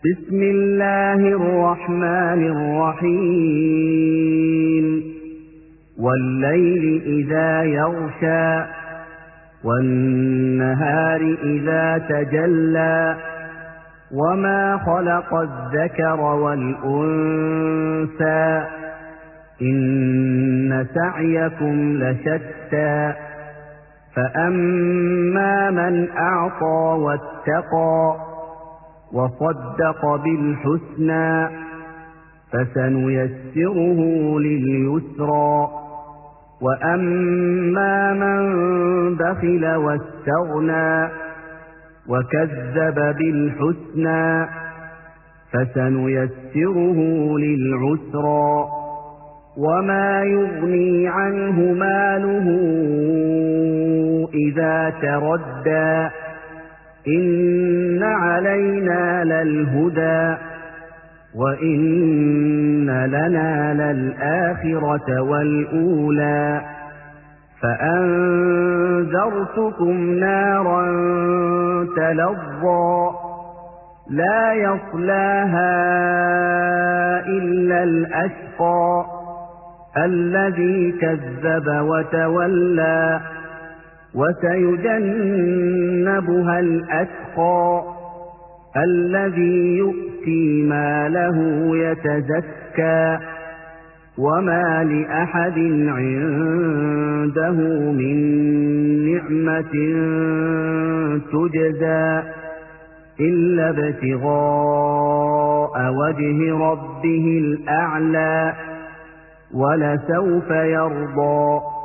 بسم الله الرحمن الرحيم والليل إذا يغشى والنهار إذا تجلى وما خلق الذكر والأنثى إن سعيكم لشتى فأما من أعطى واتقى وصدق بالحسنى فسنيسره لليسرى وأما من بخل واستغنى وكذب بالحسنى فسنيسره للعسرى وما يغني عنه ماله إذا تردى إن علينا للهدى وإن لنا للآخرة والأولى فأنذرتكم نارا تلظى لا يصلاها إلا الأشقى الذي كذب وتولى وسيجنبها الأتقى الذي يؤتي ماله يتزكى وما لأحد عنده من نعمة تجزى إلا ابتغاء وجه ربه الأعلى ولسوف يرضى